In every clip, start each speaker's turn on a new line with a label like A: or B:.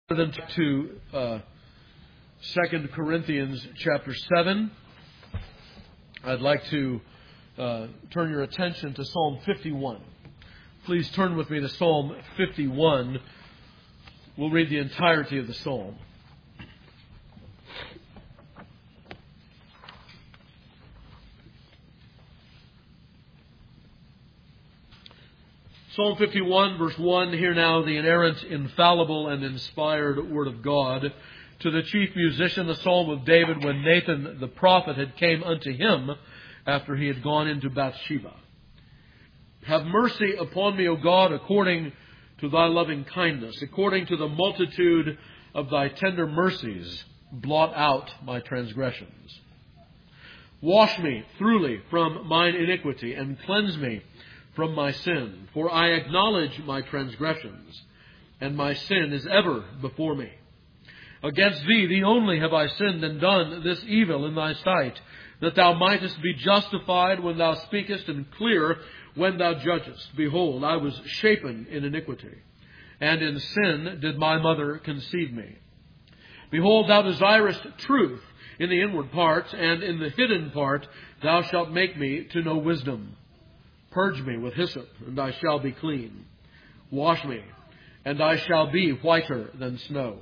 A: Then to 2 Corinthians chapter 7. I'd like to turn your attention to Psalm 51. Please turn with me to Psalm 51. We'll read the entirety of the psalm. Psalm 51, verse 1, hear now the inerrant, infallible, and inspired word of God. To the chief musician, the psalm of David, when Nathan the prophet had came unto him after he had gone into Bathsheba. Have mercy upon me, O God, according to thy loving kindness, according to the multitude of thy tender mercies, blot out my transgressions. Wash me thoroughly from mine iniquity, and cleanse me from my sin. For I acknowledge my transgressions, and my sin is ever before me. Against thee, thee only, have I sinned and done this evil in thy sight, that thou mightest be justified when thou speakest, and clear when thou judgest. Behold, I was shapen in iniquity, and in sin did my mother conceive me. Behold, thou desirest truth in the inward parts, and in the hidden part thou shalt make me to know wisdom. Purge me with hyssop, and I shall be clean. Wash me, and I shall be whiter than snow.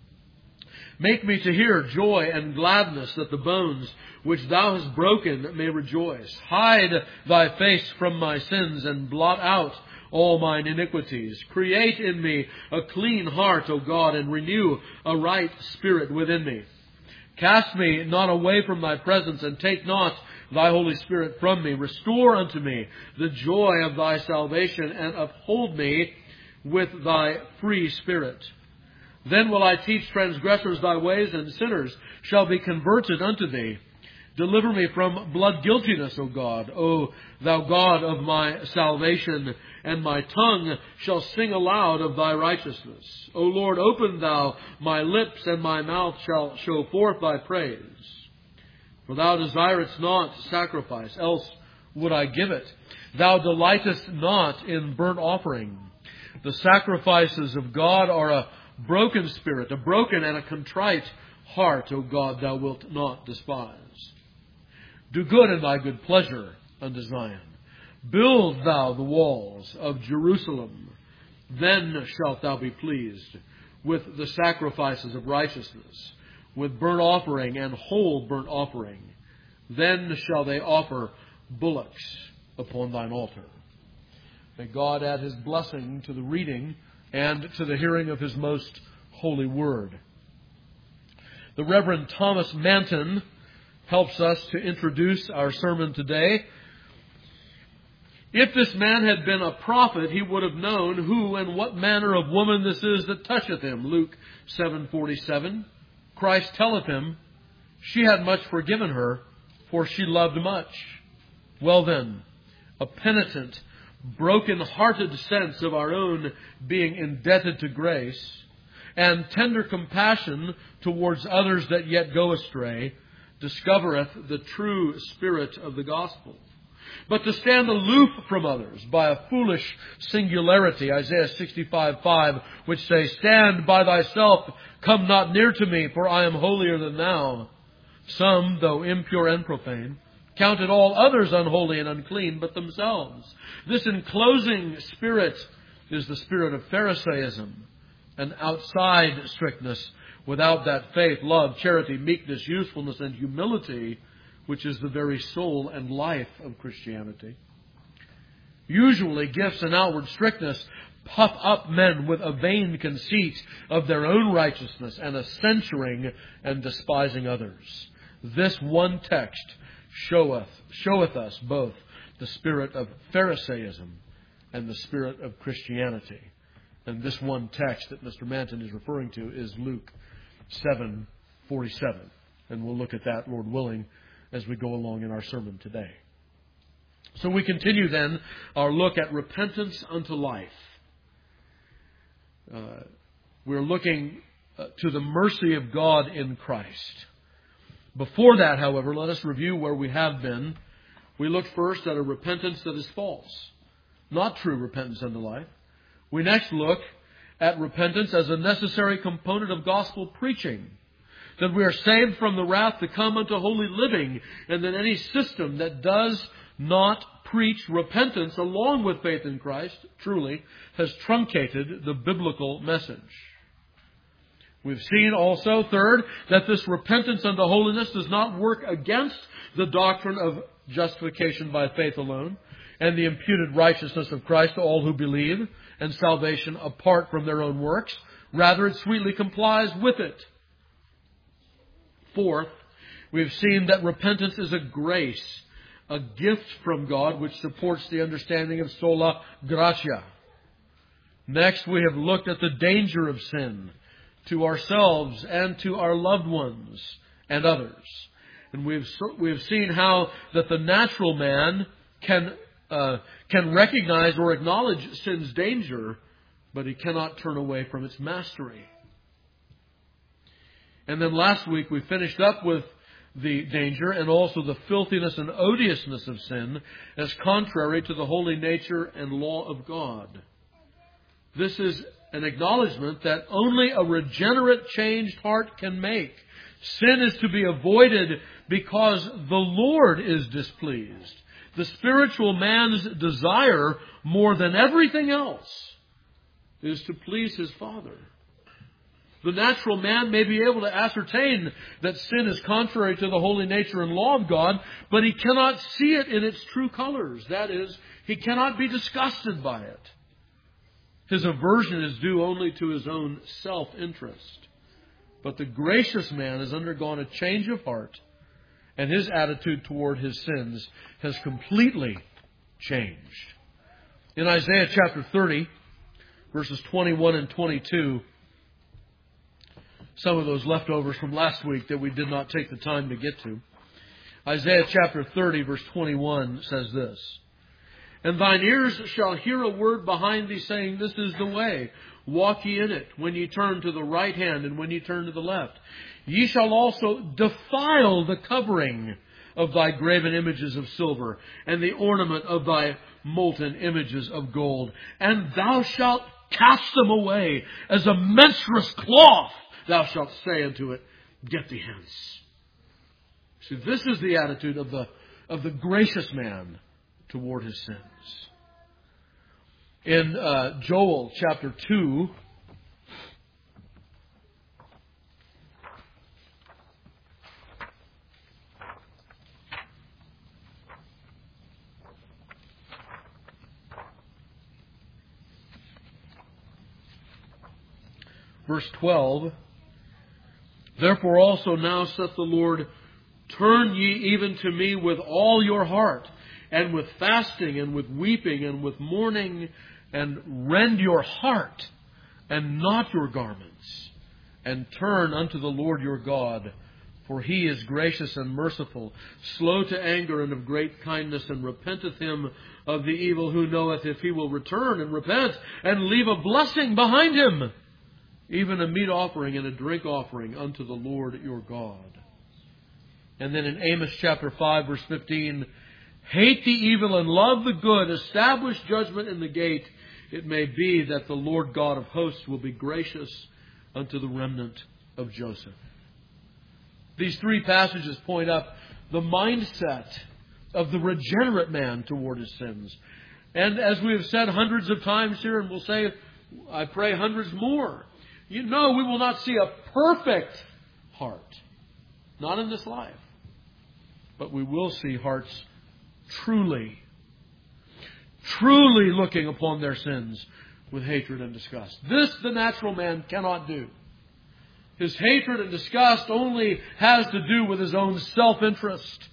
A: Make me to hear joy and gladness, that the bones which thou hast broken may rejoice. Hide thy face from my sins, and blot out all mine iniquities. Create in me a clean heart, O God, and renew a right spirit within me. Cast me not away from thy presence, and take not thy Holy Spirit from me. Restore unto me the joy of thy salvation, and uphold me with thy free spirit. Then will I teach transgressors thy ways, and sinners shall be converted unto thee. Deliver me from blood guiltiness, O God, O thou God of my salvation, and my tongue shall sing aloud of thy righteousness. O Lord, open thou my lips, and my mouth shall show forth thy praise. For thou desirest not sacrifice, else would I give it. Thou delightest not in burnt offering. The sacrifices of God are a broken spirit, a broken and a contrite heart, O God, thou wilt not despise. Do good in thy good pleasure unto Zion. Build thou the walls of Jerusalem. Then shalt thou be pleased with the sacrifices of righteousness, with burnt offering and whole burnt offering. Then shall they offer bullocks upon thine altar. May God add His blessing to the reading and to the hearing of His most holy word. The Reverend Thomas Manton helps us to introduce our sermon today. If this man had been a prophet, he would have known who and what manner of woman this is that toucheth him. Luke 7:47. Christ telleth him, she had much forgiven her, for she loved much. Well then, a penitent, broken-hearted sense of our own being indebted to grace, and tender compassion towards others that yet go astray, discovereth the true spirit of the gospel. But to stand aloof from others by a foolish singularity, Isaiah 65:5, which says, stand by thyself, come not near to me, for I am holier than thou. Some, though impure and profane, counted all others unholy and unclean but themselves. This enclosing spirit is the spirit of Pharisaism, an outside strictness without that faith, love, charity, meekness, usefulness, and humility, which is the very soul and life of Christianity. Usually, gifts and outward strictness puff up men with a vain conceit of their own righteousness and a censuring and despising others. This one text showeth us both the spirit of Pharisaism and the spirit of Christianity. And this one text that Mr. Manton is referring to is Luke 7:47. And we'll look at that, Lord willing, as we go along in our sermon today. So we continue then our look at repentance unto life. We're looking to the mercy of God in Christ. Before that, however, let us review where we have been. We looked first at a repentance that is false, not true repentance unto life. We next look at repentance as a necessary component of gospel preaching. That we are saved from the wrath to come unto holy living, and that any system that does not preach repentance along with faith in Christ, truly, has truncated the biblical message. We've seen also, third, that this repentance unto holiness does not work against the doctrine of justification by faith alone, and the imputed righteousness of Christ to all who believe, and salvation apart from their own works. Rather, it sweetly complies with it. Fourth, we've seen that repentance is a grace, a gift from God which supports the understanding of sola gratia. Next, we have looked at the danger of sin to ourselves and to our loved ones and others. And we've seen how that the natural man can recognize or acknowledge sin's danger, but he cannot turn away from its mastery. And then last week we finished up with the danger and also the filthiness and odiousness of sin as contrary to the holy nature and law of God. This is an acknowledgement that only a regenerate, changed heart can make. Sin is to be avoided because the Lord is displeased. The spiritual man's desire, more than everything else, is to please his Father. The natural man may be able to ascertain that sin is contrary to the holy nature and law of God, but he cannot see it in its true colors. That is, he cannot be disgusted by it. His aversion is due only to his own self-interest. But the gracious man has undergone a change of heart, and his attitude toward his sins has completely changed. In Isaiah chapter 30, verses 21 and 22, some of those leftovers from last week that we did not take the time to get to. Isaiah chapter 30, verse 21 says this, "And thine ears shall hear a word behind thee, saying, This is the way. Walk ye in it, when ye turn to the right hand, and when ye turn to the left. Ye shall also defile the covering of thy graven images of silver, and the ornament of thy molten images of gold. And thou shalt cast them away as a menstruous cloth. Thou shalt say unto it, Get thee hence." See, this is the attitude of the gracious man toward his sins. In Joel chapter 2, verse 12, "Therefore also now saith the Lord, Turn ye even to me with all your heart, and with fasting, and with weeping, and with mourning, and rend your heart, and not your garments, and turn unto the Lord your God. For He is gracious and merciful, slow to anger, and of great kindness, and repenteth him of the evil, who knoweth if he will return and repent, and leave a blessing behind him, even a meat offering and a drink offering unto the Lord your God." And then in Amos chapter 5, verse 15, "Hate the evil and love the good, establish judgment in the gate. It may be that the Lord God of hosts will be gracious unto the remnant of Joseph." These three passages point up the mindset of the regenerate man toward his sins. And as we have said hundreds of times here, and we'll say, I pray, hundreds more, we will not see a perfect heart. Not in this life. But we will see hearts truly looking upon their sins with hatred and disgust. This the natural man cannot do. His hatred and disgust only has to do with his own self-interest.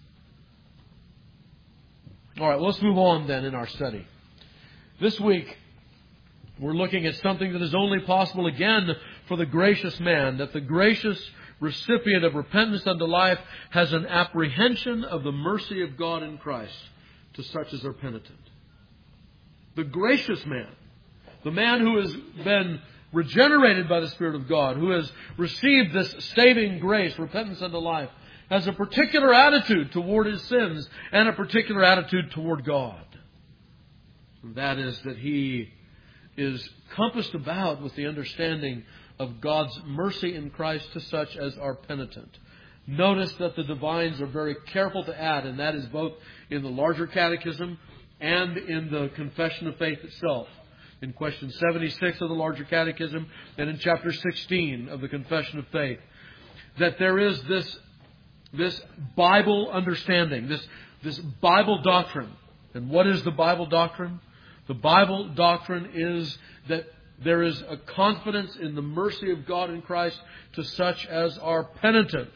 A: All right, let's move on then in our study. This week, we're looking at something that is only possible again for the gracious man, that the gracious recipient of repentance unto life has an apprehension of the mercy of God in Christ to such as are penitent. The gracious man, the man who has been regenerated by the Spirit of God, who has received this saving grace, repentance unto life, has a particular attitude toward his sins and a particular attitude toward God. And that is that he is compassed about with the understanding of God's mercy in Christ to such as are penitent. Notice that the divines are very careful to add, and that is both in the larger catechism and in the Confession of Faith itself. In question 76 of the larger catechism and in chapter 16 of the Confession of Faith, that there is this Bible understanding, this Bible doctrine. And what is the Bible doctrine? The Bible doctrine is that there is a confidence in the mercy of God in Christ to such as are penitent.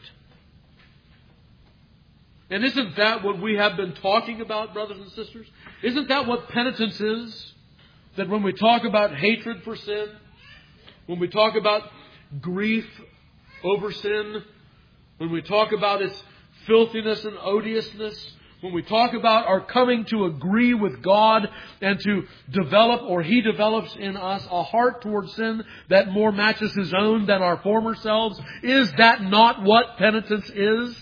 A: And isn't that what we have been talking about, brothers and sisters? Isn't that what penitence is? That when we talk about hatred for sin, when we talk about grief over sin, when we talk about its filthiness and odiousness, when we talk about our coming to agree with God and to develop, or He develops in us, a heart towards sin that more matches His own than our former selves, is that not what penitence is?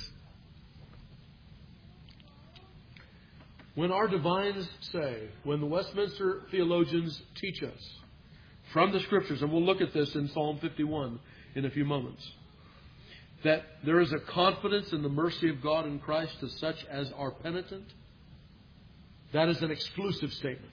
A: When our divines say, when the Westminster theologians teach us from the Scriptures, and we'll look at this in Psalm 51 in a few moments, that there is a confidence in the mercy of God in Christ to such as are penitent, that is an exclusive statement.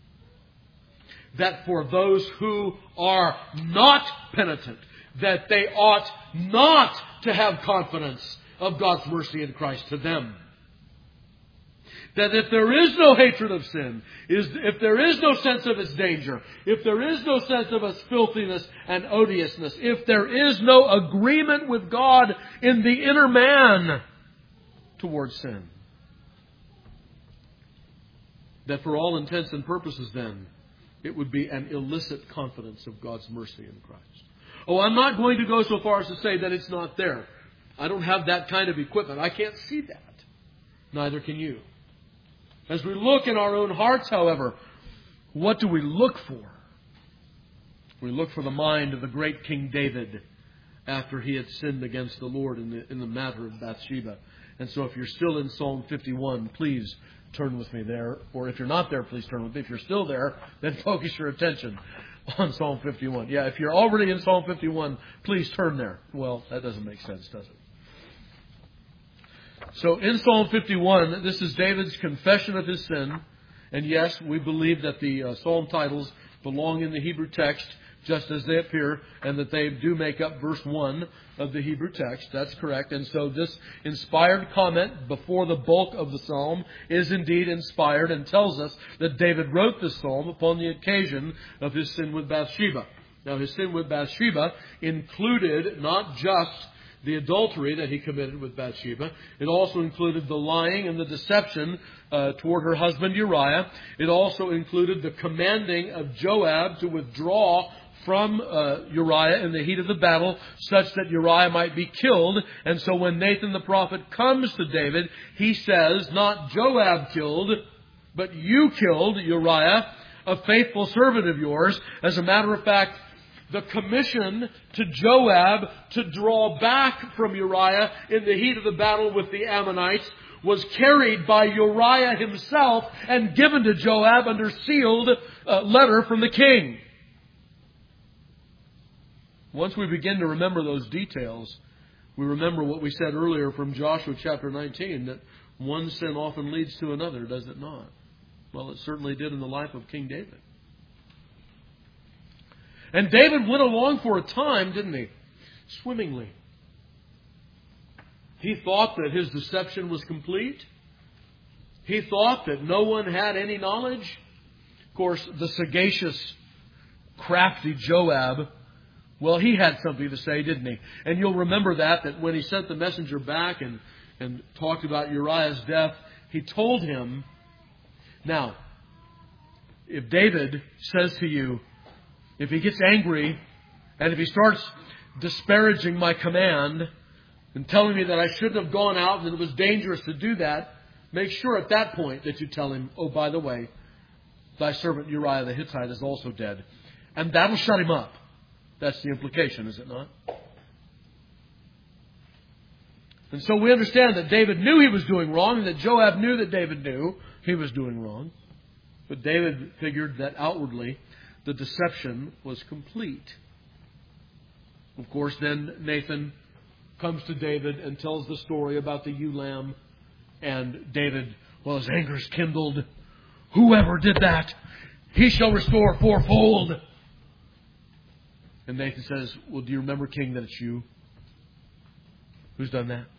A: That for those who are not penitent, that they ought not to have confidence of God's mercy in Christ to them. That if there is no hatred of sin, if there is no sense of its danger, if there is no sense of its filthiness and odiousness, if there is no agreement with God in the inner man towards sin, that for all intents and purposes then, it would be an illicit confidence of God's mercy in Christ. Oh, I'm not going to go so far as to say that it's not there. I don't have that kind of equipment. I can't see that. Neither can you. As we look in our own hearts, however, what do we look for? We look for the mind of the great King David after he had sinned against the Lord in the matter of Bathsheba. And so if you're still in Psalm 51, please turn with me there. Or if you're not there, please turn with me. If you're still there, then focus your attention on Psalm 51. Yeah, if you're already in Psalm 51, please turn there. Well, that doesn't make sense, does it? So in Psalm 51, this is David's confession of his sin. And yes, we believe that the psalm titles belong in the Hebrew text just as they appear, and that they do make up verse 1 of the Hebrew text. That's correct. And so this inspired comment before the bulk of the psalm is indeed inspired and tells us that David wrote this psalm upon the occasion of his sin with Bathsheba. Now, his sin with Bathsheba included not just the adultery that he committed with Bathsheba. It also included the lying and the deception toward her husband Uriah. It also included the commanding of Joab to withdraw from Uriah in the heat of the battle, such that Uriah might be killed. And so when Nathan the prophet comes to David, he says, not Joab killed, but you killed Uriah, a faithful servant of yours. As a matter of fact, the commission to Joab to draw back from Uriah in the heat of the battle with the Ammonites was carried by Uriah himself and given to Joab under sealed letter from the king. Once we begin to remember those details, we remember what we said earlier from Joshua chapter 19, that one sin often leads to another, does it not? Well, it certainly did in the life of King David. And David went along for a time, didn't he? Swimmingly. He thought that his deception was complete. He thought that no one had any knowledge. Of course, the sagacious, crafty Joab, well, he had something to say, didn't he? And you'll remember that when he sent the messenger back and talked about Uriah's death, he told him, now, if David says to you, if he gets angry, and if he starts disparaging my command and telling me that I shouldn't have gone out and that it was dangerous to do that, make sure at that point that you tell him, oh, by the way, thy servant Uriah the Hittite is also dead. And that'll shut him up. That's the implication, is it not? And so we understand that David knew he was doing wrong, and that Joab knew that David knew he was doing wrong. But David figured that outwardly the deception was complete. Of course, then Nathan comes to David and tells the story about the ewe lamb. And David, well, his anger is kindled. Whoever did that, he shall restore fourfold. And Nathan says, well, do you remember, King, that it's you who's done that?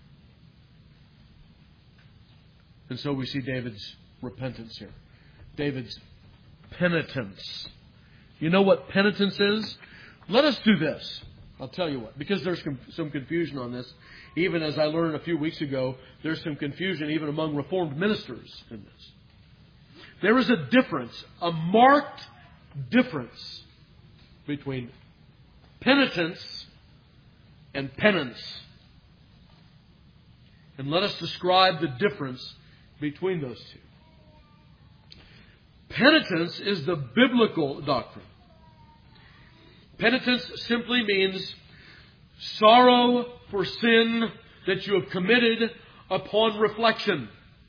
A: And so we see David's repentance here. David's penitence. You know what penitence is? Let us do this. I'll tell you what. Because there's some confusion on this. Even as I learned a few weeks ago, there's some confusion even among Reformed ministers in this. There is a difference, a marked difference between penitence and penance. And let us describe the difference between those two. Penitence is the biblical doctrine. Penitence simply means sorrow for sin that you have committed upon reflection.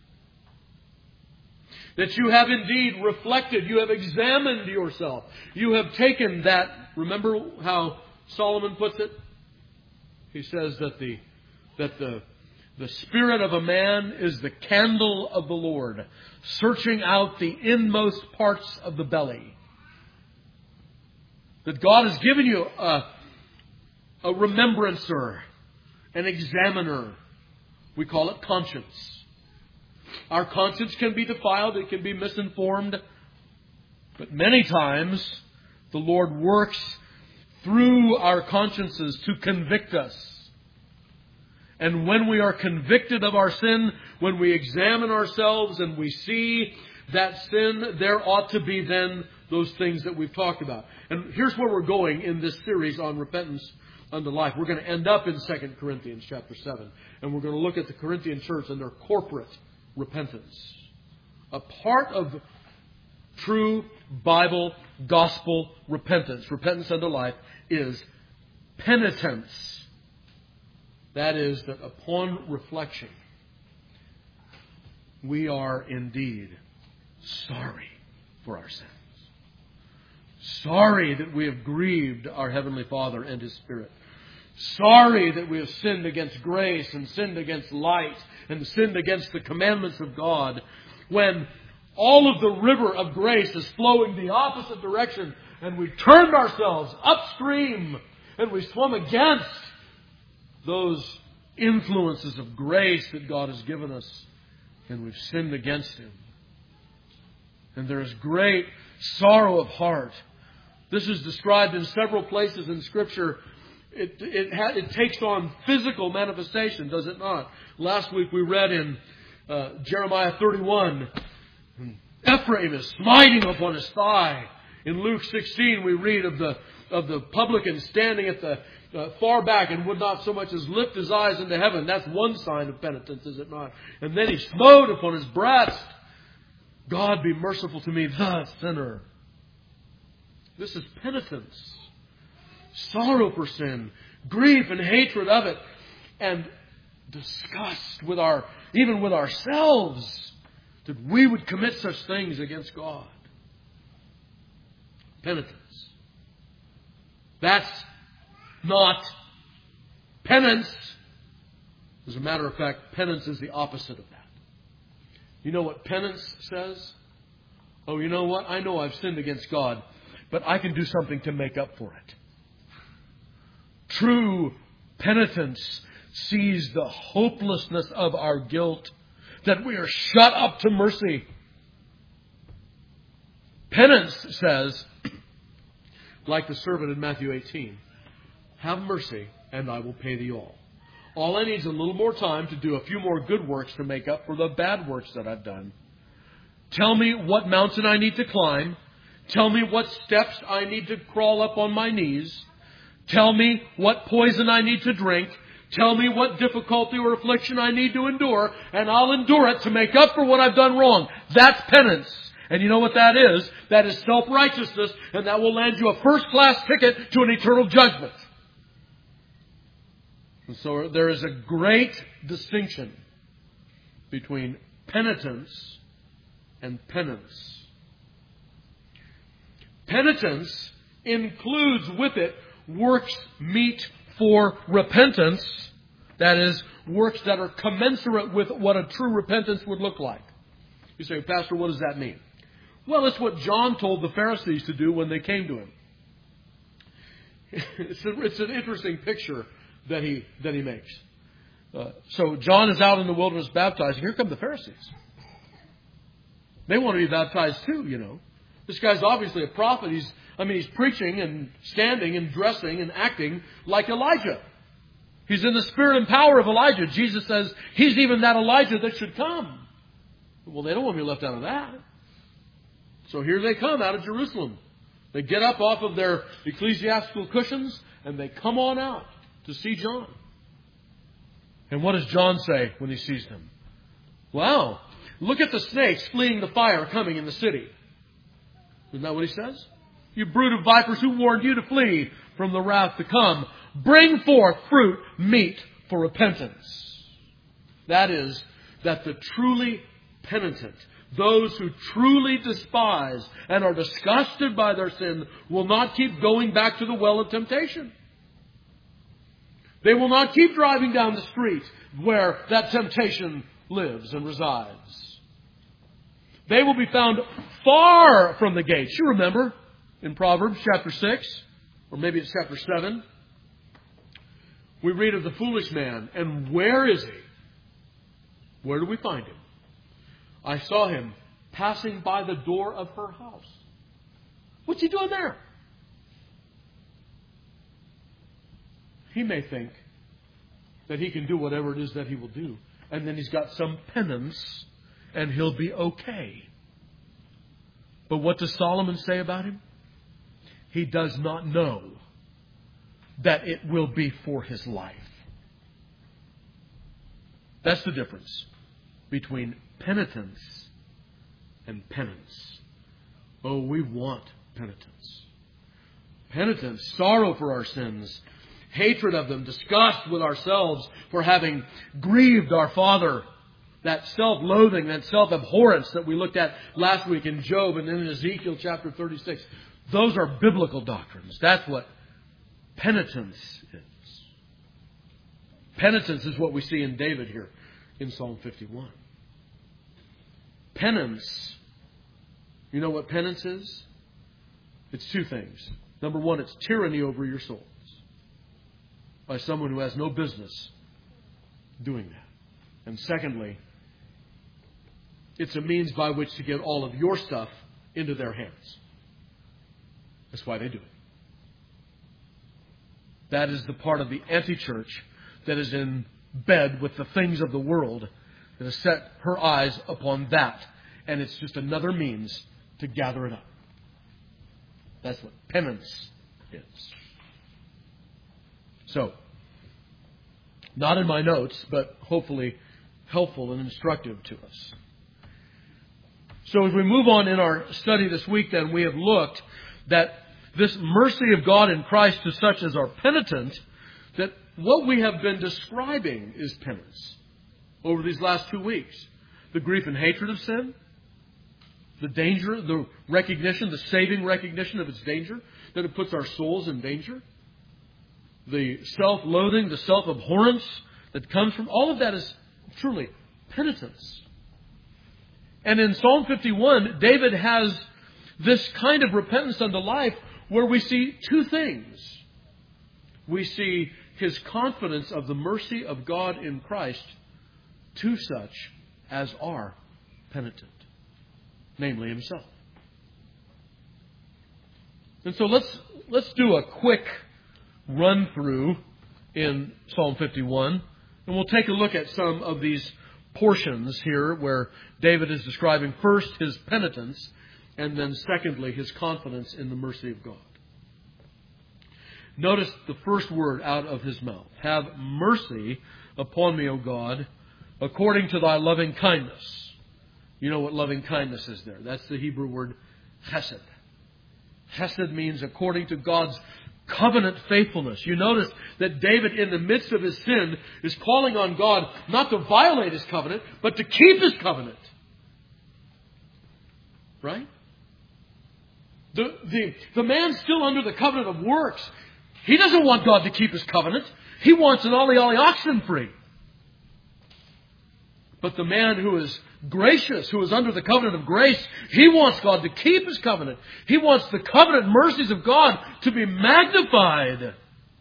A: That you have indeed reflected, you have examined yourself. You have taken that, remember how Solomon puts it? He says that the spirit of a man is the candle of the Lord, searching out the inmost parts of the belly. That God has given you a remembrancer, an examiner. We call it conscience. Our conscience can be defiled, it can be misinformed. But many times the Lord works through our consciences to convict us. And when we are convicted of our sin, when we examine ourselves and we see that sin, there ought to be then those things that we've talked about. And here's where we're going in this series on repentance unto life. We're going to end up in 2 Corinthians chapter 7. And we're going to look at the Corinthian church and their corporate repentance. A part of true Bible, gospel repentance unto life, is penitence. That is, that upon reflection, we are indeed sorry for our sins. Sorry that we have grieved our Heavenly Father and His Spirit. Sorry that we have sinned against grace and sinned against light and sinned against the commandments of God, when all of the river of grace is flowing the opposite direction and we turned ourselves upstream and we swum against those influences of grace that God has given us, and we've sinned against Him. And there is great sorrow of heart. This is described in several places in Scripture. It takes on physical manifestation, does it not? Last week we read in Jeremiah 31, Ephraim is smiting upon his thigh. In Luke 16 we read of the publican standing at the far back and would not so much as lift his eyes into heaven. That's one sign of penitence, is it not? And then he smote upon his breast, God be merciful to me, the sinner. This is penitence. Sorrow for sin, grief and hatred of it, and disgust with even with ourselves, that we would commit such things against God. Penitence. That's not penance. As a matter of fact, penance is the opposite of that. You know what penance says? Oh, you know what? I know I've sinned against God, but I can do something to make up for it. True penitence sees the hopelessness of our guilt, that we are shut up to mercy. Penance says, like the servant in Matthew 18, have mercy and I will pay thee all. All I need is a little more time to do a few more good works to make up for the bad works that I've done. Tell me what mountain I need to climb. Tell me what steps I need to crawl up on my knees. Tell me what poison I need to drink. Tell me what difficulty or affliction I need to endure, and I'll endure it to make up for what I've done wrong. That's penance. And you know what that is? That is self-righteousness, and that will land you a first-class ticket to an eternal judgment. And so there is a great distinction between penitence and penance. Penitence includes with it works meet for repentance. That is, works that are commensurate with what a true repentance would look like. You say, Pastor, what does that mean? Well, it's what John told the Pharisees to do when they came to him. It's an interesting picture that he makes. So John is out in the wilderness baptizing. Here come the Pharisees. They want to be baptized too, you know. This guy's obviously a prophet. He's preaching and standing and dressing and acting like Elijah. He's in the spirit and power of Elijah. Jesus says he's even that Elijah that should come. Well, they don't want to be left out of that. So here they come out of Jerusalem. They get up off of their ecclesiastical cushions and they come on out to see John. And what does John say when he sees them? Wow, look at the snakes fleeing the fire coming in the city. Isn't that what he says? You brood of vipers, who warned you to flee from the wrath to come? Bring forth fruit meet for repentance. That is, that the truly penitent, those who truly despise and are disgusted by their sin, will not keep going back to the well of temptation. They will not keep driving down the street where that temptation lives and resides. They will be found far from the gates. You remember in Proverbs chapter 6, or maybe it's chapter 7, we read of the foolish man. And where is he? Where do we find him? I saw him passing by the door of her house. What's he doing there? He may think that he can do whatever it is that he will do. And then he's got some penance and he'll be okay. But what does Solomon say about him? He does not know that it will be for his life. That's the difference between penitence and penance. Oh, we want penitence. Penitence, sorrow for our sins, hatred of them, disgust with ourselves for having grieved our Father. That self-loathing, that self-abhorrence that we looked at last week in Job and then in Ezekiel chapter 36. Those are biblical doctrines. That's what penitence is. Penitence is what we see in David here in Psalm 51. Penance. You know what penance is? It's two things. Number one, it's tyranny over your souls by someone who has no business doing that. And secondly, it's a means by which to get all of your stuff into their hands. That's why they do it. That is the part of the anti-church that is in bed with the things of the world, that has set her eyes upon that. And it's just another means to gather it up. That's what penance is. So, not in my notes, but hopefully helpful and instructive to us. So as we move on in our study this week, then, we have looked that this mercy of God in Christ to such as are penitent, that what we have been describing is penance over these last 2 weeks. The grief and hatred of sin, the danger, the recognition, the saving recognition of its danger, that it puts our souls in danger. The self-loathing, the self-abhorrence that comes from all of that is truly penitence. And in Psalm 51, David has this kind of repentance unto life where we see two things. We see his confidence of the mercy of God in Christ to such as are penitent, namely himself. And so let's do a quick run through in Psalm 51, and we'll take a look at some of these portions here where David is describing first his penitence and then secondly his confidence in the mercy of God. Notice the first word out of his mouth. Have mercy upon me, O God, according to thy loving kindness. You know what loving kindness is there. That's the Hebrew word chesed. Chesed means according to God's covenant faithfulness. You notice that David, in the midst of his sin, is calling on God not to violate his covenant, but to keep his covenant. Right? The man still under the covenant of works, he doesn't want God to keep His covenant. He wants an ollie oxen free. But the man who is gracious, who is under the covenant of grace, he wants God to keep His covenant. He wants the covenant mercies of God to be magnified.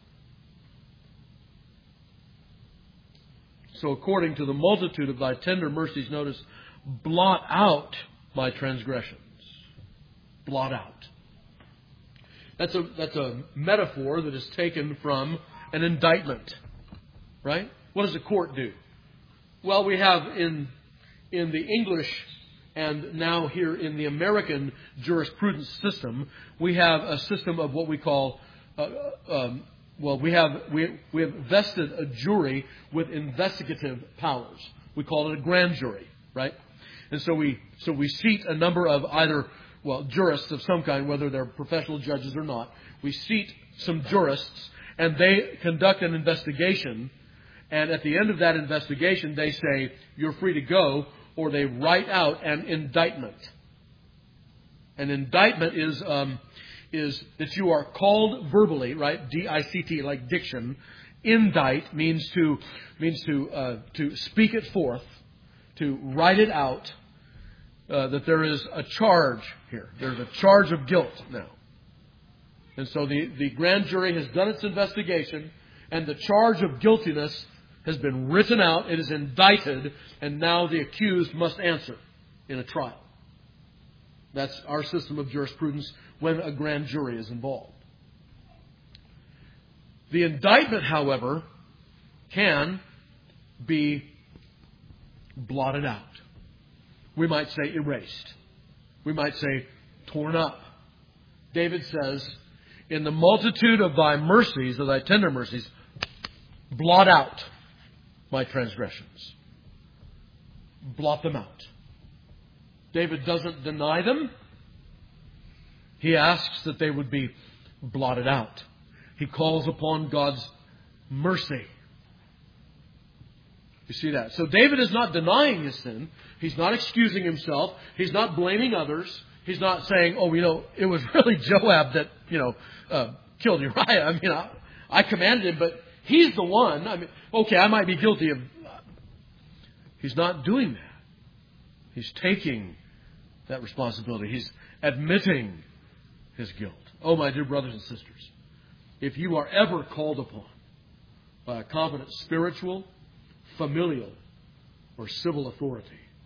A: So according to the multitude of thy tender mercies, notice, blot out my transgressions. Blot out. That's a metaphor that is taken from an indictment. Right? What does a court do? Well, we have in the English and now here in the American jurisprudence system, we have a system of what we call, we have vested a jury with investigative powers. We call it a grand jury, right? And so we seat a number of either, jurists of some kind, whether they're professional judges or not. We seat some jurists and they conduct an investigation. And at the end of that investigation, they say, you're free to go, or they write out an indictment. An indictment is that you are called verbally, right? D-I-C-T, like diction. Indict means to speak it forth, to write it out, that there is a charge here. There's a charge of guilt now. And so the grand jury has done its investigation, and the charge of guiltiness has been written out, it is indicted, and now the accused must answer in a trial. That's our system of jurisprudence when a grand jury is involved. The indictment, however, can be blotted out. We might say erased. We might say torn up. David says, in the multitude of thy mercies, of thy tender mercies, blot out my transgressions. Blot them out. David doesn't deny them. He asks that they would be blotted out. He calls upon God's mercy. You see that? So David is not denying his sin. He's not excusing himself. He's not blaming others. He's not saying, it was really Joab that, killed Uriah. I commanded him, but he's the one. I might be guilty of... He's not doing that. He's taking that responsibility. He's admitting his guilt. Oh, my dear brothers and sisters, if you are ever called upon by a competent spiritual, familial, or civil authority,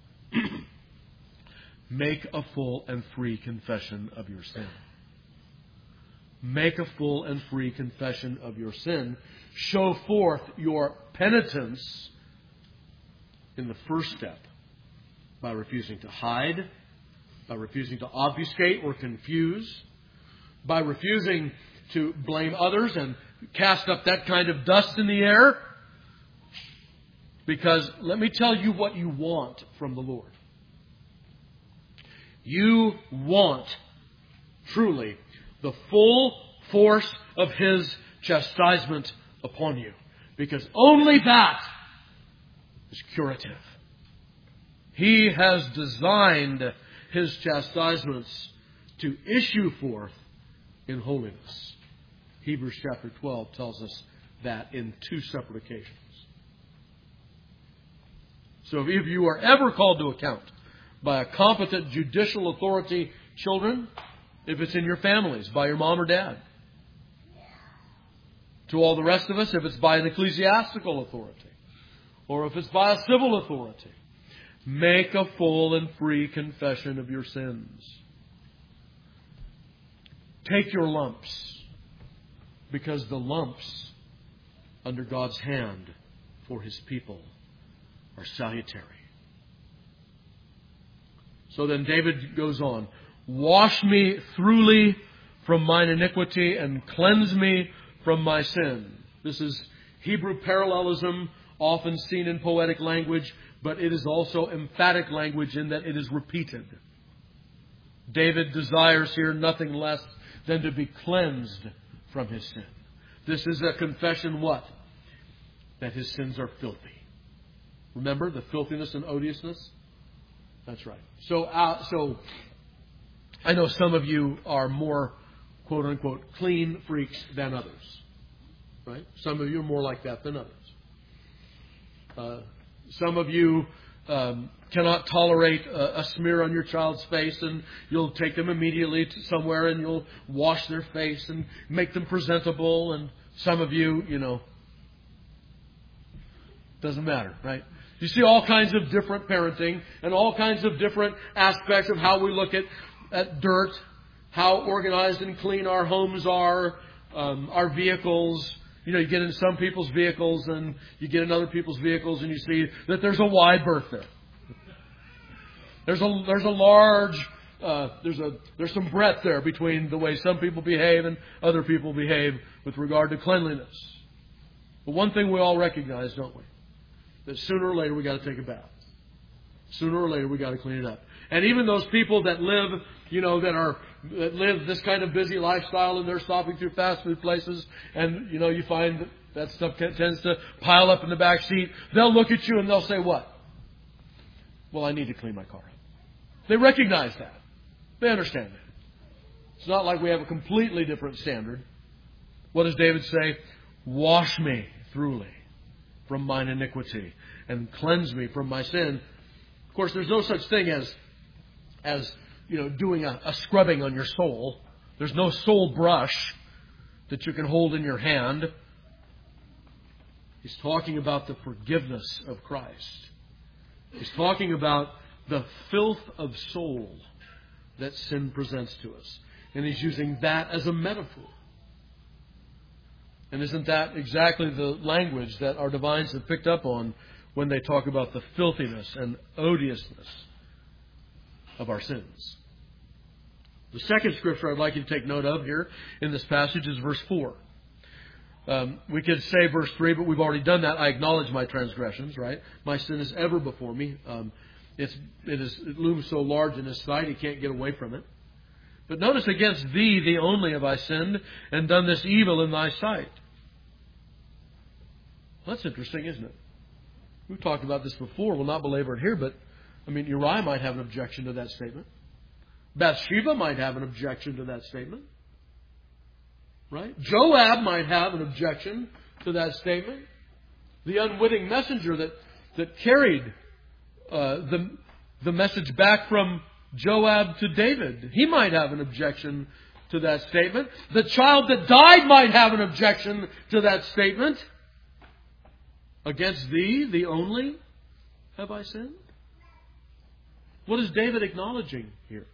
A: make a full and free confession of your sin. Make a full and free confession of your sin. Show forth your penitence in the first step by refusing to hide, by refusing to obfuscate or confuse, by refusing to blame others and cast up that kind of dust in the air. Because let me tell you what you want from the Lord. You want, truly, the full force of His chastisement upon you. Because only that is curative. He has designed His chastisements to issue forth in holiness. Hebrews chapter 12 tells us that in two separate occasions. So if you are ever called to account by a competent judicial authority, children, if it's in your families, by your mom or dad. To all the rest of us, if it's by an ecclesiastical authority, or if it's by a civil authority, make a full and free confession of your sins. Take your lumps, because the lumps under God's hand for His people are salutary. So then David goes on, wash me throughly from mine iniquity and cleanse me from my sin. This is Hebrew parallelism, often seen in poetic language, but it is also emphatic language in that it is repeated. David desires here nothing less than to be cleansed from his sin. This is a confession what? That his sins are filthy. Remember the filthiness and odiousness? That's right. So I know some of you are more, quote unquote, clean freaks than others. Right? Some of you are more like that than others. Some of you cannot tolerate a smear on your child's face, and you'll take them immediately to somewhere and you'll wash their face and make them presentable. And some of you, doesn't matter, right? You see all kinds of different parenting and all kinds of different aspects of how we look at dirt, how organized and clean our homes are, our vehicles. You get in some people's vehicles and you get in other people's vehicles and you see that there's a wide berth there. There's some breadth there between the way some people behave and other people behave with regard to cleanliness. But one thing we all recognize, don't we? That sooner or later we got to take a bath. Sooner or later we got to clean it up. And even those people that live, that live this kind of busy lifestyle and they're stopping through fast food places and, you find that stuff tends to pile up in the back seat. They'll look at you and they'll say what? Well, I need to clean my car up. They recognize that. They understand that. It's not like we have a completely different standard. What does David say? Wash me thoroughly from mine iniquity and cleanse me from my sin. Of course, there's no such thing as doing a scrubbing on your soul. There's no soul brush that you can hold in your hand. He's talking about the forgiveness of Christ. He's talking about the filth of soul that sin presents to us. And he's using that as a metaphor. And isn't that exactly the language that our divines have picked up on when they talk about the filthiness and odiousness of our sins? The second scripture I'd like you to take note of here in this passage is verse 4. We could say verse 3, but we've already done that. I acknowledge my transgressions, right? My sin is ever before me. It looms so large in his sight, he can't get away from it. But notice, against thee, thee only have I sinned, and done this evil in thy sight. Well, that's interesting, isn't it? We've talked about this before. We'll not belabor it here, but Uriah might have an objection to that statement. Bathsheba might have an objection to that statement. Right? Joab might have an objection to that statement. The unwitting messenger that carried the message back from Joab to David, he might have an objection to that statement. The child that died might have an objection to that statement. Against thee, thee only, have I sinned? What is David acknowledging here?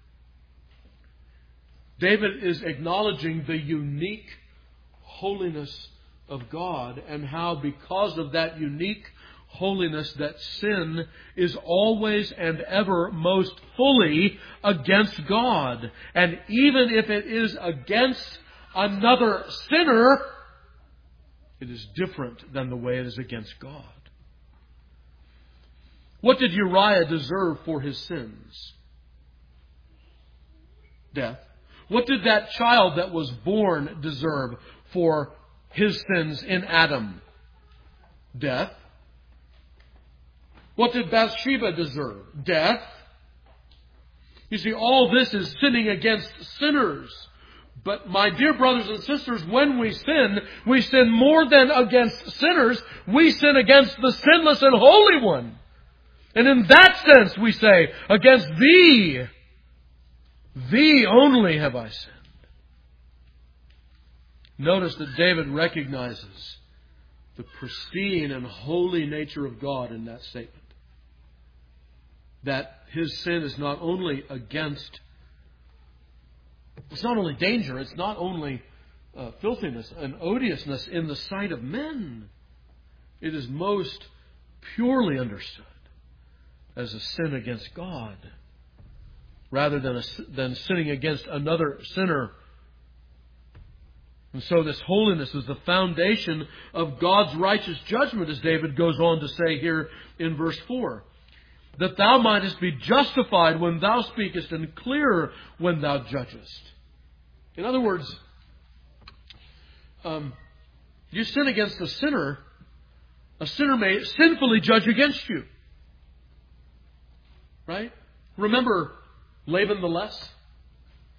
A: David is acknowledging the unique holiness of God and how because of that unique holiness that sin is always and ever most fully against God. And even if it is against another sinner, it is different than the way it is against God. What did Uriah deserve for his sins? Death. What did that child that was born deserve for his sins in Adam? Death. What did Bathsheba deserve? Death. You see, all this is sinning against sinners. But my dear brothers and sisters, when we sin more than against sinners. We sin against the sinless and holy one. And in that sense we say, against thee, thee only have I sinned. Notice that David recognizes the pristine and holy nature of God in that statement. That his sin is not only it's not only danger, it's not only filthiness and odiousness in the sight of men. It is most purely understood as a sin against God, rather than sinning against another sinner. And so this holiness is the foundation of God's righteous judgment, as David goes on to say here in verse 4. That thou mightest be justified when thou speakest, and clear when thou judgest. In other words, you sin against a sinner may sinfully judge against you. Right? Remember Laban the Less?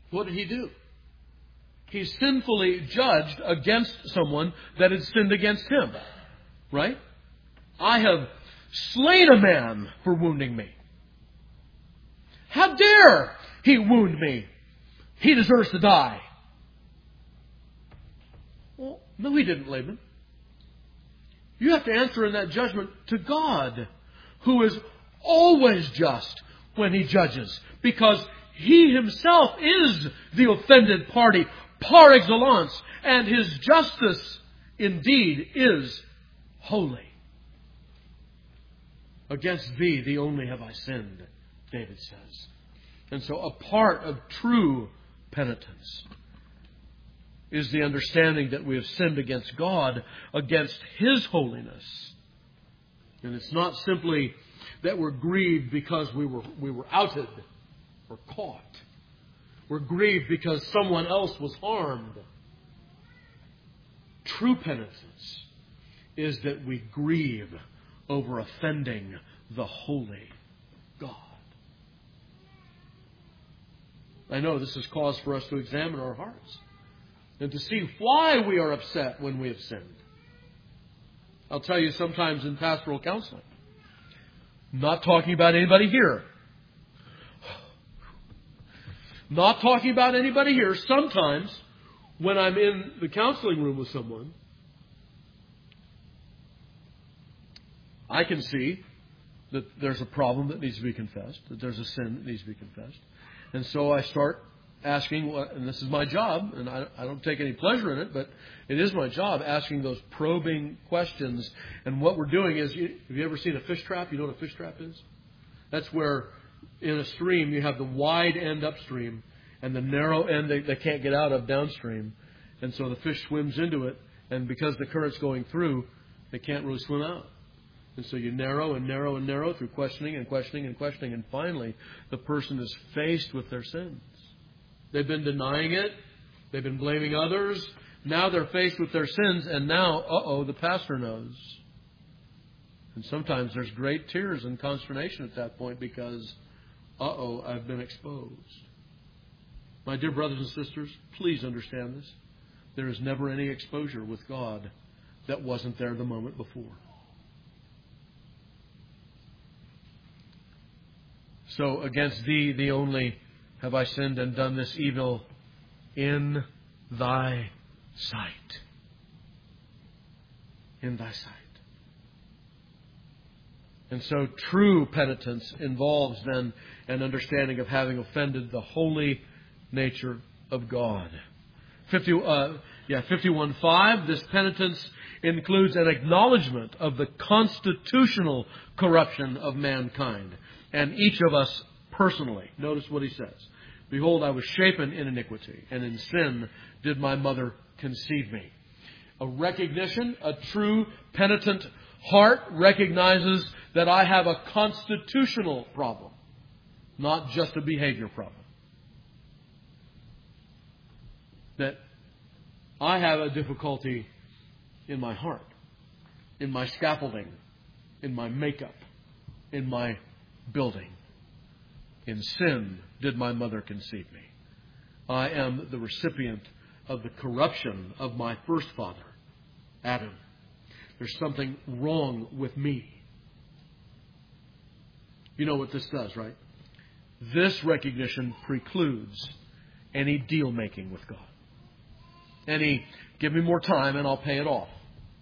A: What did he do? He sinfully judged against someone that had sinned against him. Right? I have slain a man for wounding me. How dare he wound me? He deserves to die. Well, no, he didn't, Laban. You have to answer in that judgment to God, who is always just when he judges, because he himself is the offended party par excellence, and his justice indeed is holy. Against thee, thee only have I sinned, David says. And so a part of true penitence is the understanding that we have sinned against God, against His holiness. And it's not simply that we're grieved because we were outed or caught. We're grieved because someone else was harmed. True penitence is that we grieve over offending the holy God. I know this is cause for us to examine our hearts and to see why we are upset when we have sinned. I'll tell you, sometimes in pastoral counseling, not talking about anybody here. Not talking about anybody here. Sometimes when I'm in the counseling room with someone, I can see that there's a problem that needs to be confessed, that there's a sin that needs to be confessed. And so I start asking, and this is my job, and I don't take any pleasure in it, but it is my job, asking those probing questions. And what we're doing is, have you ever seen a fish trap? You know what a fish trap is? That's where in a stream you have the wide end upstream and the narrow end they can't get out of downstream. And so the fish swims into it, and because the current's going through, they can't really swim out. And so you narrow and narrow and narrow through questioning and questioning and questioning. And finally, the person is faced with their sins. They've been denying it. They've been blaming others. Now they're faced with their sins. And now, the pastor knows. And sometimes there's great tears and consternation at that point because, I've been exposed. My dear brothers and sisters, please understand this. There is never any exposure with God that wasn't there the moment before. So against thee, thee only, have I sinned and done this evil in thy sight. In thy sight. And so true penitence involves then an understanding of having offended the holy nature of God. 51:5, this penitence includes an acknowledgement of the constitutional corruption of mankind. And each of us personally. Notice what he says. Behold, I was shapen in iniquity, and in sin did my mother conceive me. A recognition, a true penitent heart recognizes that I have a constitutional problem, not just a behavior problem. That I have a difficulty in my heart, in my scaffolding, in my makeup, in my building. In sin did my mother conceive me. I am the recipient of the corruption of my first father, Adam. There's something wrong with me. You know what this does, right? This recognition precludes any deal making with God. Any, give me more time and I'll pay it off.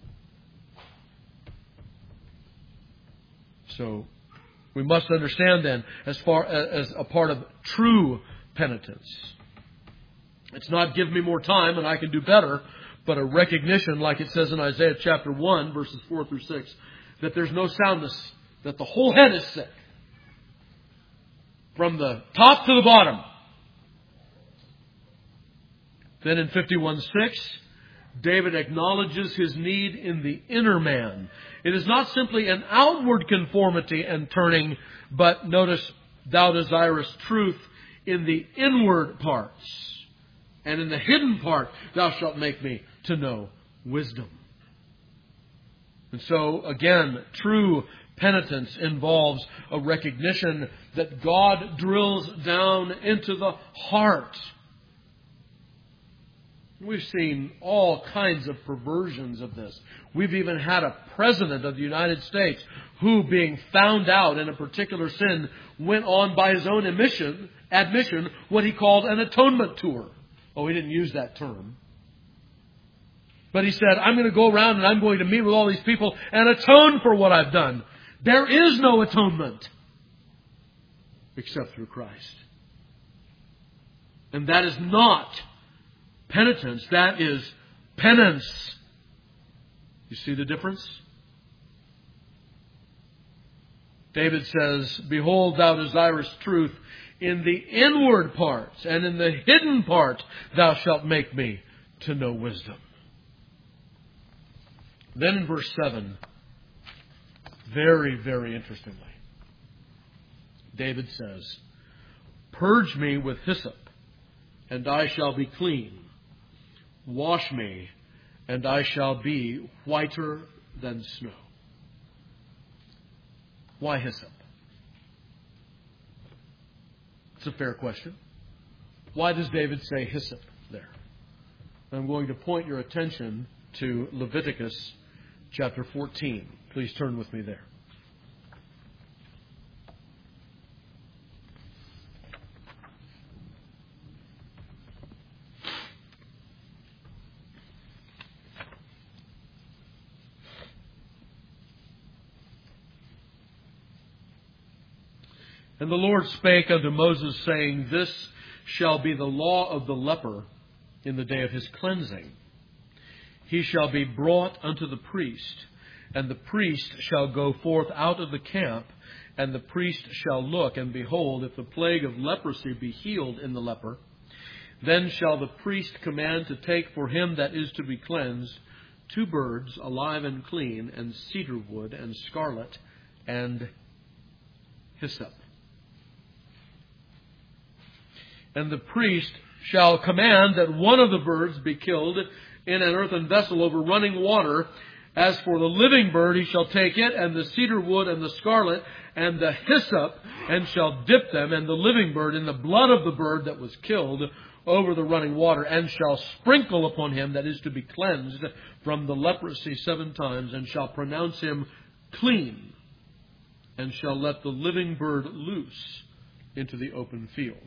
A: So, we must understand then, as far as a part of true penitence, it's not give me more time and I can do better, but a recognition, like it says in Isaiah chapter 1, verses 4 through 6, that there's no soundness, that the whole head is sick. From the top to the bottom. Then in 51:6, David acknowledges his need in the inner man. It is not simply an outward conformity and turning, but notice, thou desirest truth in the inward parts. And in the hidden part, thou shalt make me to know wisdom. And so, again, true penitence involves a recognition that God drills down into the heart We've seen all kinds of perversions of this. We've even had a president of the United States who, being found out in a particular sin, went on by his own admission what he called an atonement tour. Oh, he didn't use that term. But he said, I'm going to go around and I'm going to meet with all these people and atone for what I've done. There is no atonement except through Christ. And that is not penitence. That is penance. You see the difference? David says, Behold, thou desirest truth in the inward parts, and in the hidden part thou shalt make me to know wisdom. Then in verse 7, very, very interestingly, David says, Purge me with hyssop, and I shall be clean. Wash me, and I shall be whiter than snow. Why hyssop? It's a fair question. Why does David say hyssop there? I'm going to point your attention to Leviticus chapter 14. Please turn with me there. And the Lord spake unto Moses, saying, This shall be the law of the leper in the day of his cleansing. He shall be brought unto the priest, and the priest shall go forth out of the camp, and the priest shall look, and behold, if the plague of leprosy be healed in the leper, then shall the priest command to take for him that is to be cleansed 2 birds, alive and clean, and cedar wood, and scarlet, and hyssop. And the priest shall command that one of the birds be killed in an earthen vessel over running water. As for the living bird, he shall take it, and the cedar wood, and the scarlet, and the hyssop, and shall dip them, and the living bird, in the blood of the bird that was killed over the running water, and shall sprinkle upon him that is to be cleansed from the leprosy 7 times, and shall pronounce him clean, and shall let the living bird loose into the open field.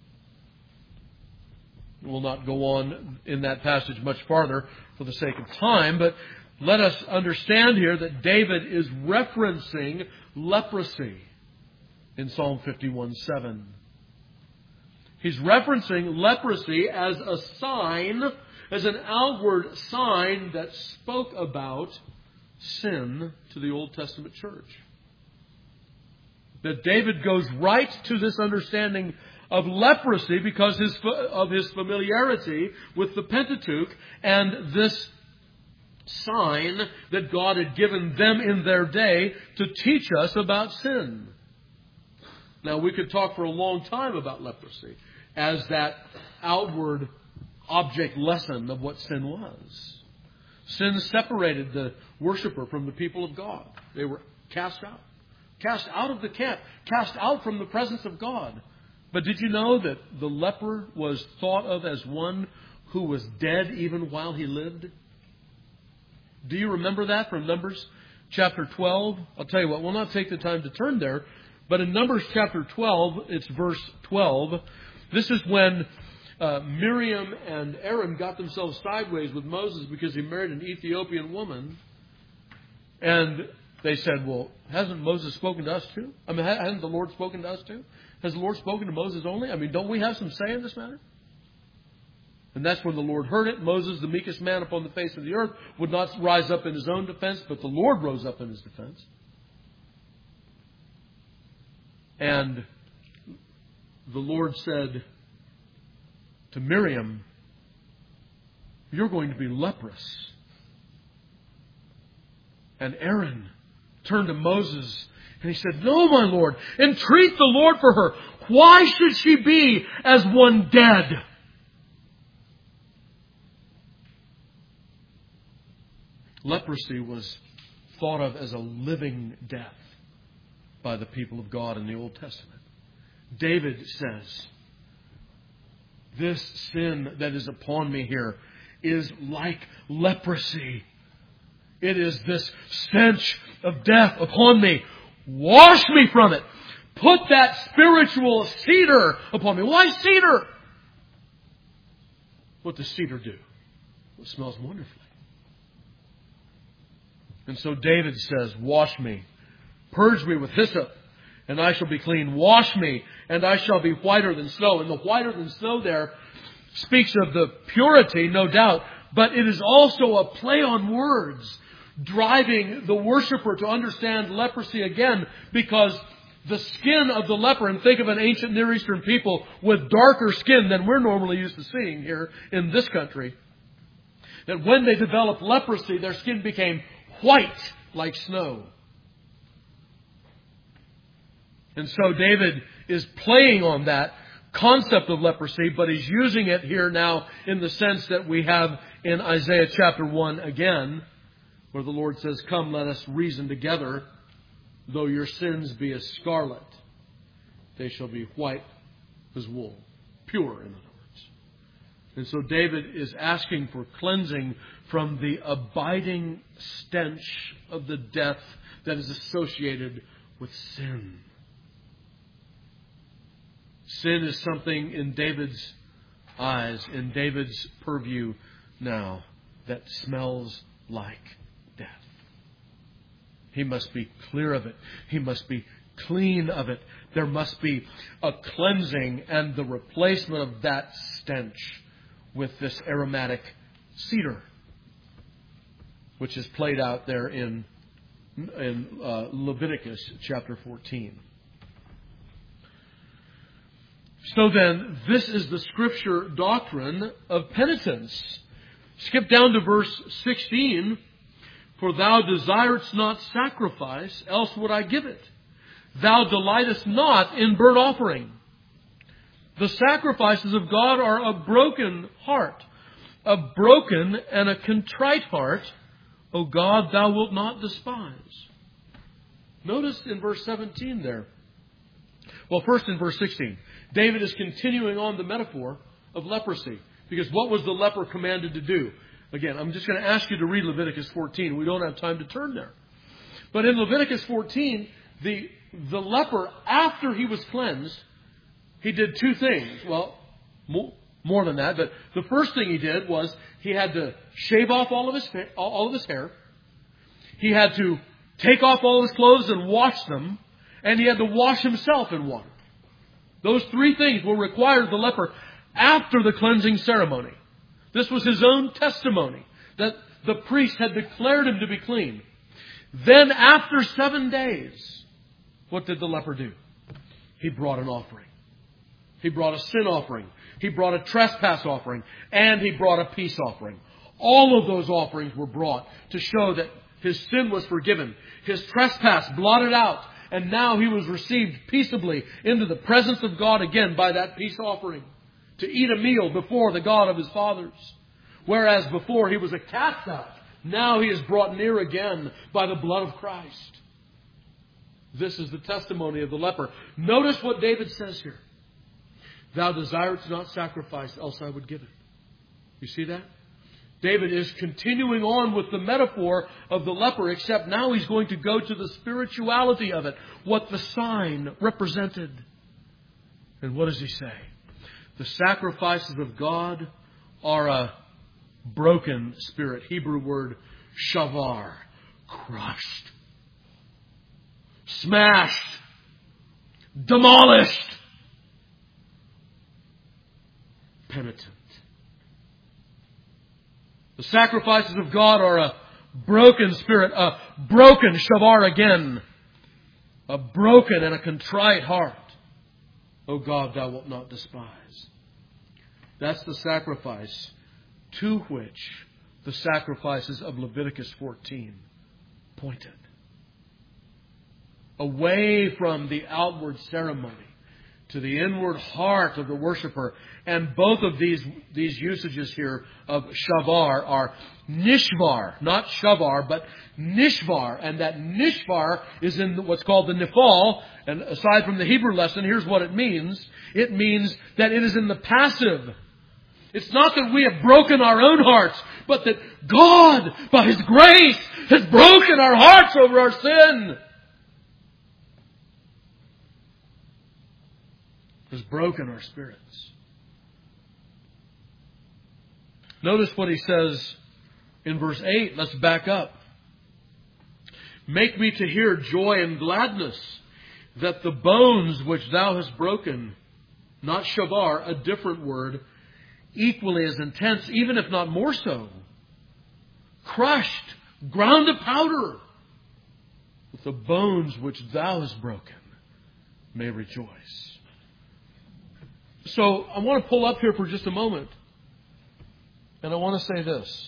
A: We'll not go on in that passage much farther for the sake of time, but let us understand here that David is referencing leprosy in Psalm 51:7. He's referencing leprosy as a sign, as an outward sign that spoke about sin to the Old Testament church. That David goes right to this understanding of leprosy because of his familiarity with the Pentateuch and this sign that God had given them in their day to teach us about sin. Now, we could talk for a long time about leprosy as that outward object lesson of what sin was. Sin separated the worshiper from the people of God. They were cast out of the camp, cast out from the presence of God. But did you know that the leper was thought of as one who was dead even while he lived? Do you remember that from Numbers chapter 12? I'll tell you what, we'll not take the time to turn there. But in Numbers chapter 12, it's verse 12. This is when Miriam and Aaron got themselves sideways with Moses because he married an Ethiopian woman. And they said, well, hasn't Moses spoken to us too? I mean, hasn't the Lord spoken to us too? Has the Lord spoken to Moses only? I mean, don't we have some say in this matter? And that's when the Lord heard it. Moses, the meekest man upon the face of the earth, would not rise up in his own defense, but the Lord rose up in his defense. And the Lord said to Miriam, you're going to be leprous. And Aaron turned to Moses and he said, no, my Lord, entreat the Lord for her. Why should she be as one dead? Leprosy was thought of as a living death by the people of God in the Old Testament. David says, this sin that is upon me here is like leprosy. It is this stench of death upon me. Wash me from it. Put that spiritual cedar upon me. Why cedar? What does cedar do? It smells wonderfully. And so David says, wash me. Purge me with hyssop, and I shall be clean. Wash me, and I shall be whiter than snow. And the whiter than snow there speaks of the purity, no doubt, but it is also a play on words, driving the worshiper to understand leprosy again, because the skin of the leper, and think of an ancient Near Eastern people with darker skin than we're normally used to seeing here in this country, that when they developed leprosy, their skin became white like snow. And so David is playing on that concept of leprosy, but he's using it here now in the sense that we have in Isaiah chapter 1 again, where the Lord says, come, let us reason together. Though your sins be as scarlet, they shall be white as wool. Pure, in other words. And so David is asking for cleansing from the abiding stench of the death that is associated with sin. Sin is something in David's eyes, in David's purview now, that smells like death. He must be clear of it. He must be clean of it. There must be a cleansing and the replacement of that stench with this aromatic cedar, which is played out there in Leviticus chapter 14. So then, this is the Scripture doctrine of penitence. Skip down to verse 16. For thou desiredst not sacrifice, else would I give it. Thou delightest not in burnt offering. The sacrifices of God are a broken heart. A broken and a contrite heart, O God, thou wilt not despise. Notice in verse 17 there. Well, first in verse 16. David is continuing on the metaphor of leprosy. Because what was the leper commanded to do? Again, I'm just going to ask you to read Leviticus 14. We don't have time to turn there. But in Leviticus 14, the leper, after he was cleansed, he did two things. Well, more than that. But the first thing he did was he had to shave off all of his hair. He had to take off all his clothes and wash them. And he had to wash himself in water. Those three things were required of the leper after the cleansing ceremony. This was his own testimony that the priest had declared him to be clean. Then after 7 days, what did the leper do? He brought an offering. He brought a sin offering. He brought a trespass offering. And he brought a peace offering. All of those offerings were brought to show that his sin was forgiven. His trespass blotted out. And now he was received peaceably into the presence of God again by that peace offering, to eat a meal before the God of his fathers. Whereas before he was a cast out, now he is brought near again by the blood of Christ. This is the testimony of the leper. Notice what David says here. Thou desirest not sacrifice, else I would give it. You see that? David is continuing on with the metaphor of the leper, except now he's going to go to the spirituality of it, what the sign represented. And what does he say? The sacrifices of God are a broken spirit. Hebrew word shavar, crushed, smashed, demolished, penitent. The sacrifices of God are a broken spirit, a broken shavar again, a broken and a contrite heart. O God, thou wilt not despise. That's the sacrifice to which the sacrifices of Leviticus 14 pointed. Away from the outward ceremony to the inward heart of the worshiper. And both of these usages here of shavar are nishvar, not shavar, but nishvar. And that nishvar is in what's called the nifal. And aside from the Hebrew lesson, here's what it means. It means that it is in the passive. It's not that we have broken our own hearts, but that God, by His grace, has broken our hearts over our sin. Has broken our spirits. Notice what He says in verse 8. Let's back up. Make me to hear joy and gladness, that the bones which thou hast broken, not shavar, a different word, equally as intense, even if not more so, crushed, ground to powder, with the bones which thou hast broken may rejoice. So I want to pull up here for just a moment, and I want to say this.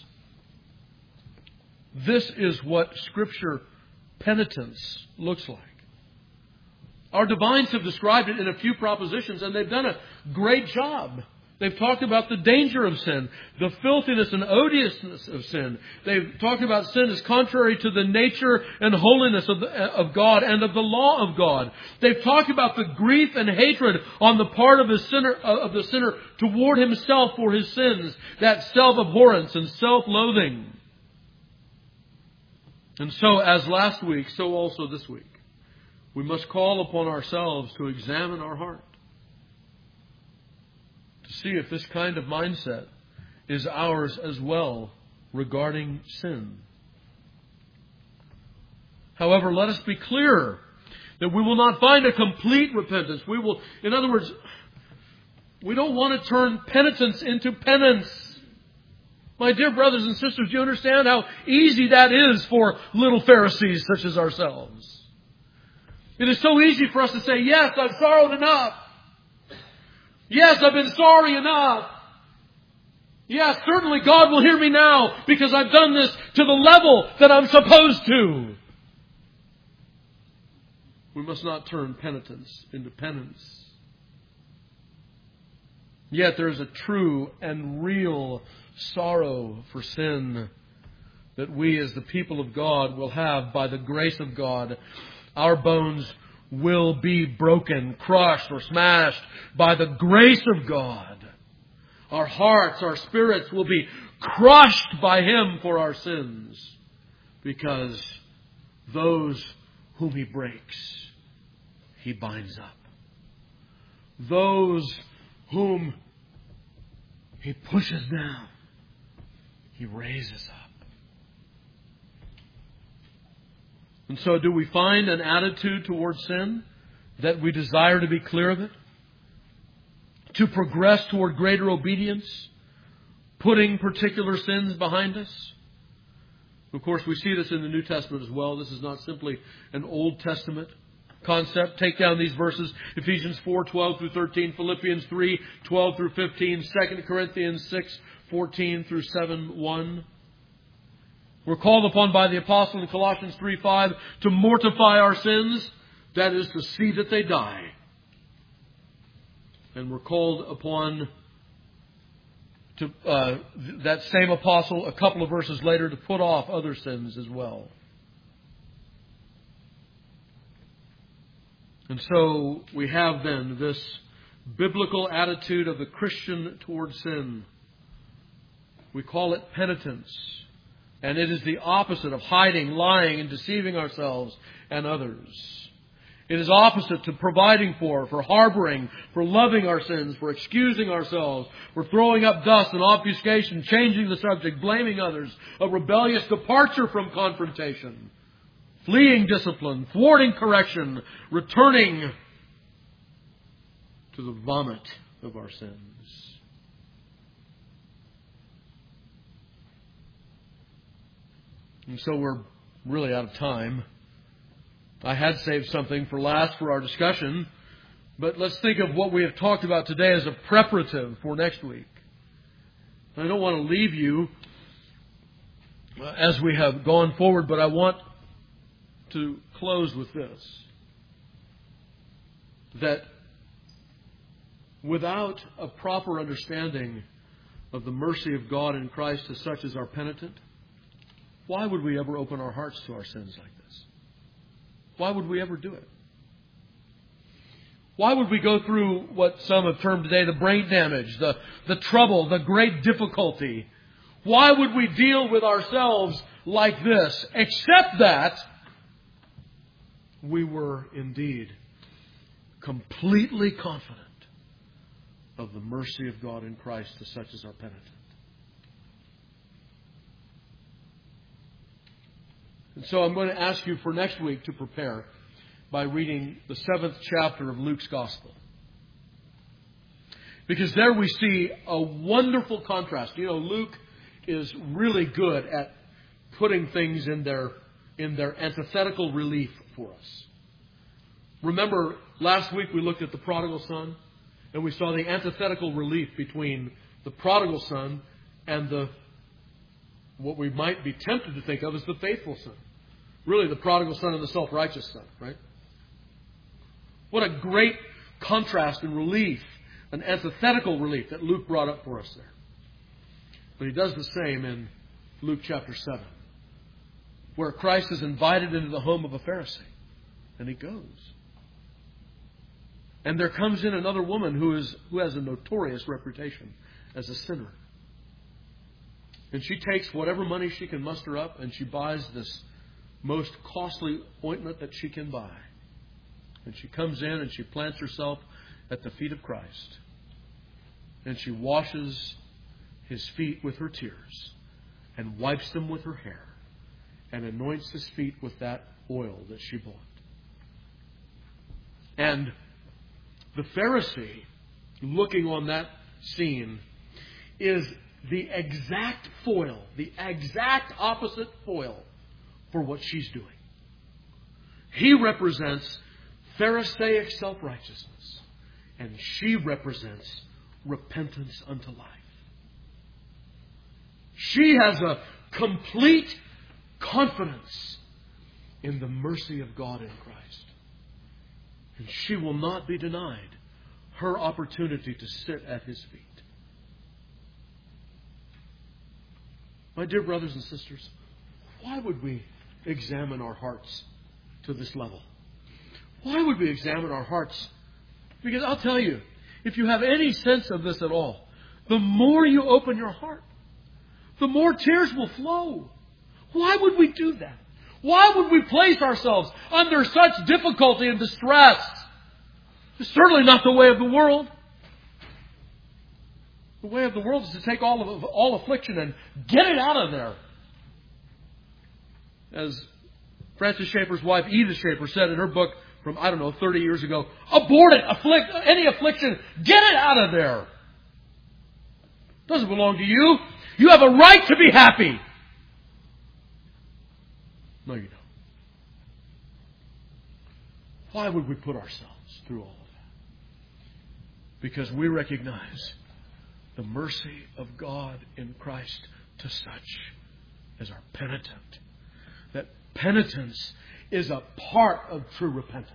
A: This is what Scripture penitence looks like. Our divines have described it in a few propositions, and they've done a great job. They've talked about the danger of sin, the filthiness and odiousness of sin. They've talked about sin as contrary to the nature and holiness of God and of the law of God. They've talked about the grief and hatred on the part of the sinner toward himself for his sins, that self-abhorrence and self-loathing. And so, as last week, so also this week, we must call upon ourselves to examine our heart, to see if this kind of mindset is ours as well regarding sin. However, let us be clear that we will not find a complete repentance. In other words, we don't want to turn penitence into penance. My dear brothers and sisters, do you understand how easy that is for little Pharisees such as ourselves? It is so easy for us to say, yes, I've sorrowed enough. Yes, I've been sorry enough. Yes, certainly God will hear me now because I've done this to the level that I'm supposed to. We must not turn penitence into penance. Yet there is a true and real sorrow for sin that we as the people of God will have by the grace of God. Our bones will be broken, crushed, or smashed by the grace of God. Our hearts, our spirits will be crushed by Him for our sins, because those whom He breaks, He binds up. Those whom He pushes down, He raises up. And so do we find an attitude towards sin that we desire to be clear of it? To progress toward greater obedience? Putting particular sins behind us? Of course, we see this in the New Testament as well. This is not simply an Old Testament concept. Take down these verses. Ephesians 4:12 through 13, Philippians 3:12 through 15, 2 Corinthians 6:14 through 7:1. We're called upon by the apostle in Colossians 3:5 to mortify our sins, that is, to see that they die. And we're called upon to that same apostle a couple of verses later to put off other sins as well. And so we have then this biblical attitude of the Christian toward sin. We call it penitence. And it is the opposite of hiding, lying, and deceiving ourselves and others. It is opposite to providing for harboring, for loving our sins, for excusing ourselves, for throwing up dust and obfuscation, changing the subject, blaming others, a rebellious departure from confrontation, fleeing discipline, thwarting correction, returning to the vomit of our sins. And so we're really out of time. I had saved something for last for our discussion, but let's think of what we have talked about today as a preparative for next week. I don't want to leave you as we have gone forward, but I want to close with this. That without a proper understanding of the mercy of God in Christ to such as are penitent, why would we ever open our hearts to our sins like this? Why would we ever do it? Why would we go through what some have termed today the brain damage, the trouble, the great difficulty? Why would we deal with ourselves like this? Except that we were indeed completely confident of the mercy of God in Christ to such as are penitent. And so I'm going to ask you for next week to prepare by reading the 7th chapter of Luke's Gospel. Because there we see a wonderful contrast. You know, Luke is really good at putting things in their antithetical relief for us. Remember, last week we looked at the prodigal son, and we saw the antithetical relief between the prodigal son and what we might be tempted to think of as the faithful son. Really, the prodigal son and the self-righteous son, right? What a great contrast and relief, an antithetical relief that Luke brought up for us there. But he does the same in Luke chapter 7, where Christ is invited into the home of a Pharisee, and he goes. And there comes in another woman who has a notorious reputation as a sinner. And she takes whatever money she can muster up, and she buys this most costly ointment that she can buy. And she comes in and she plants herself at the feet of Christ. And she washes his feet with her tears and wipes them with her hair and anoints his feet with that oil that she bought. And the Pharisee, looking on that scene, is the exact foil, the exact opposite foil for what she's doing. He represents Pharisaic self-righteousness, and she represents repentance unto life. She has a complete confidence in the mercy of God in Christ. And she will not be denied her opportunity to sit at his feet. My dear brothers and sisters, why would we examine our hearts to this level? Why would we examine our hearts? Because I'll tell you, if you have any sense of this at all, the more you open your heart, the more tears will flow. Why would we do that? Why would we place ourselves under such difficulty and distress? It's certainly not the way of the world. The way of the world is to take all affliction and get it out of there. As Francis Schaeffer's wife, Edith Schaeffer, said in her book from, 30 years ago, abort it, any affliction, get it out of there. It doesn't belong to you. You have a right to be happy. No, you don't. Why would we put ourselves through all of that? Because we recognize the mercy of God in Christ to such as are penitent. That penitence is a part of true repentance.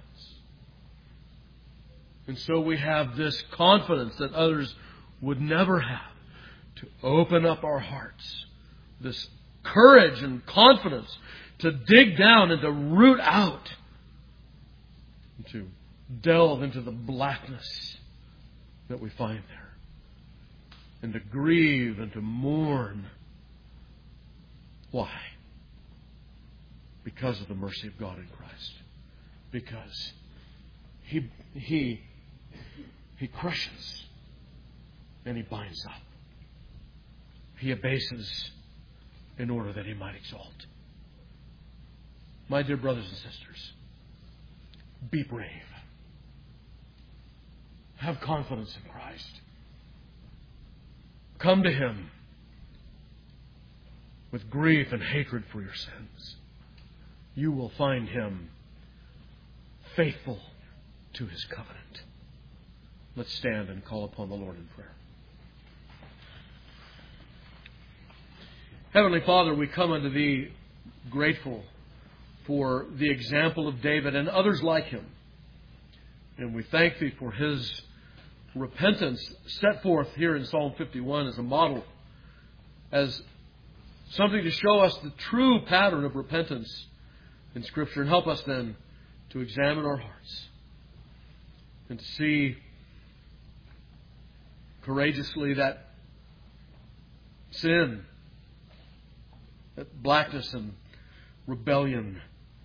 A: And so we have this confidence that others would never have to open up our hearts. This courage and confidence to dig down and to root out, and to delve into the blackness that we find there, and to grieve and to mourn. Why? Because of the mercy of God in Christ. Because He crushes and He binds up. He abases in order that He might exalt. My dear brothers and sisters, be brave. Have confidence in Christ. Come to Him with grief and hatred for your sins. You will find Him faithful to His covenant. Let's stand and call upon the Lord in prayer. Heavenly Father, we come unto Thee grateful for the example of David and others like him. And we thank Thee for his repentance set forth here in Psalm 51 as a model, as something to show us the true pattern of repentance in Scripture, and help us then to examine our hearts and to see courageously that sin, that blackness and rebellion.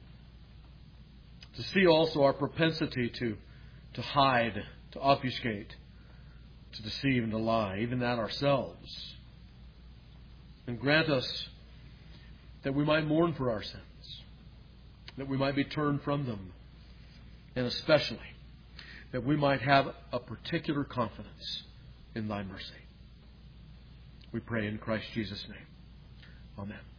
A: To see also our propensity to hide, to obfuscate, to deceive and to lie, even that ourselves. And grant us that we might mourn for our sins, that we might be turned from them, and especially that we might have a particular confidence in Thy mercy. We pray in Christ Jesus' name. Amen.